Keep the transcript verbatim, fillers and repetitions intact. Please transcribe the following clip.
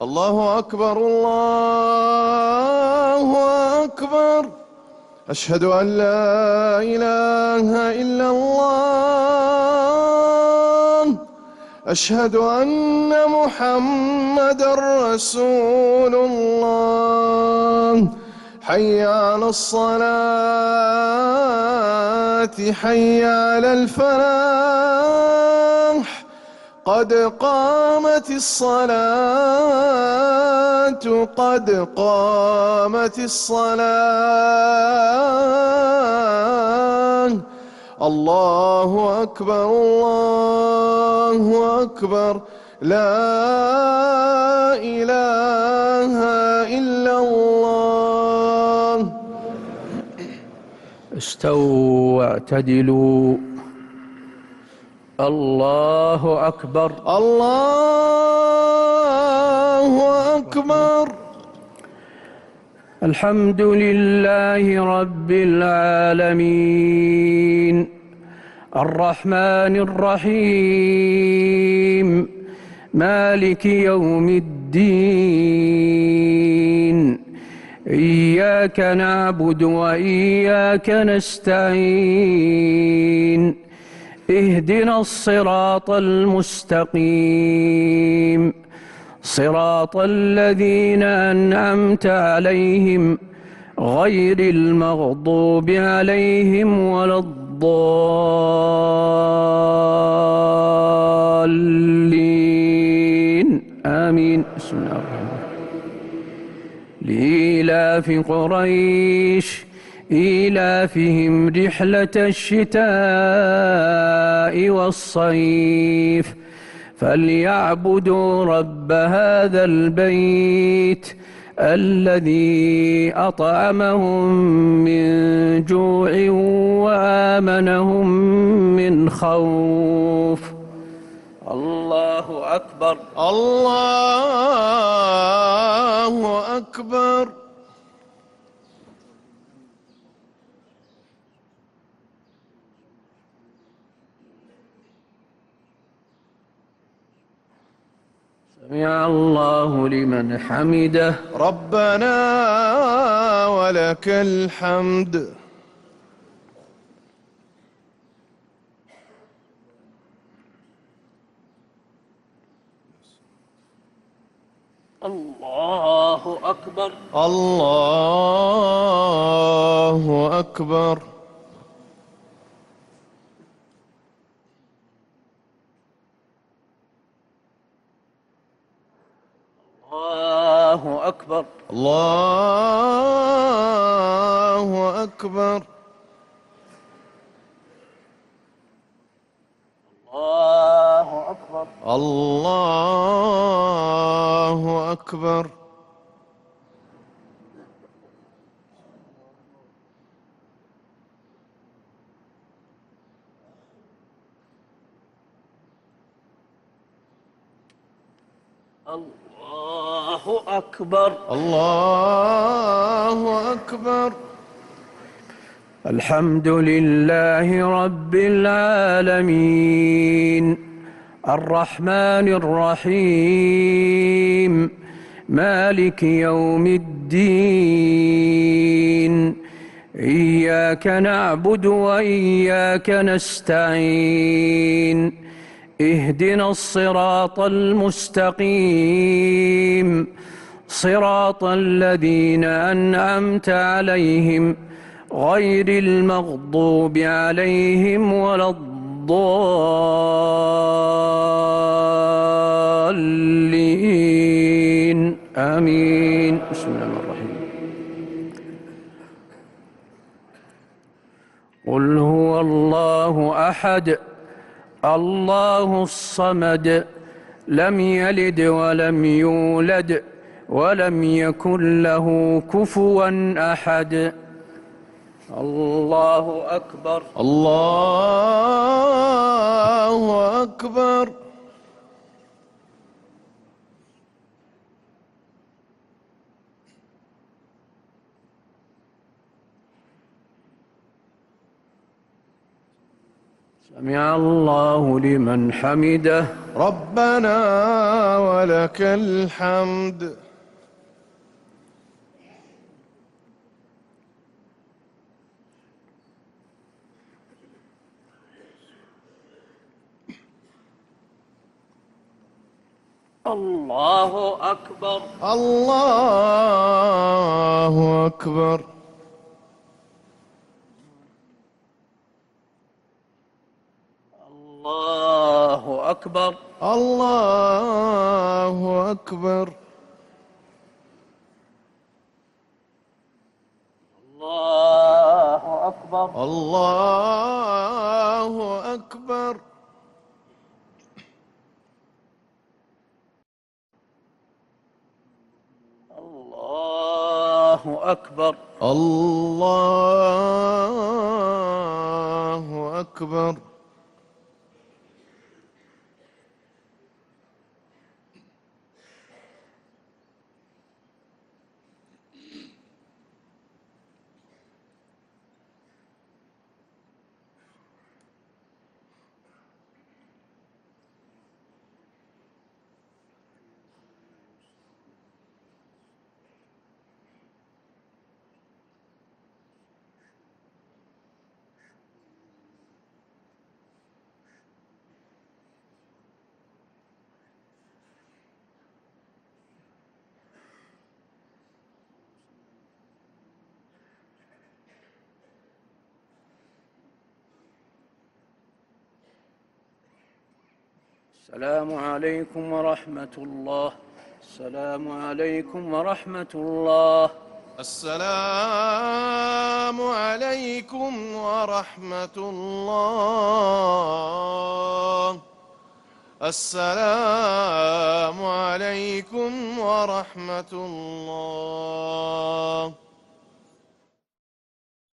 الله أكبر الله أكبر. أشهد أن لا إله إلا الله. أشهد أن محمدًا رسول الله. حي على الصلاة حي على الفلاح. قد قامت الصلاة قد قامت الصلاة. الله أكبر الله أكبر. لا إله إلا الله. استووا واعتدلوا. الله أكبر الله أكبر. الحمد لله رب العالمين الرحمن الرحيم مالك يوم الدين. إياك نعبد وإياك نستعين. اهدنا الصراط المستقيم صراط الذين أنعمت عليهم غير المغضوب عليهم ولا الضالين آمين. بسم الله الرحمن الرحيم. لإيلاف قريش إيلافهم رحلة الشتاء والصيف فليعبدوا رب هذا البيت الذي أطعمهم من جوع وآمنهم من خوف. الله أكبر الله أكبر. سمع الله لمن حمده. ربنا ولك الحمد. الله أكبر الله أكبر. الله أكبر الله أكبر. الله أكبر الله أكبر. الله أكبر الله أكبر. الحمد لله رب العالمين الرحمن الرحيم مالك يوم الدين. إياك نعبد وإياك نستعين. اهدنا الصراط المستقيم صراط الذين أنعمت عليهم غير المغضوب عليهم ولا الضالين آمين. بسم الله الرحمن الرحيم. قل هو الله أحد الله الصمد لم يلد ولم يولد ولم يكن له كفوا أحد. الله أكبر الله أكبر. سمع الله لمن حمده. ربنا ولك الحمد. الله أكبر. الله أكبر. الله أكبر. الله أكبر. الله أكبر. الله أكبر. الله أكبر. الله أكبر. السلام عليكم ورحمة الله. السلام عليكم ورحمة الله. السلام عليكم ورحمة الله. السلام عليكم ورحمة الله.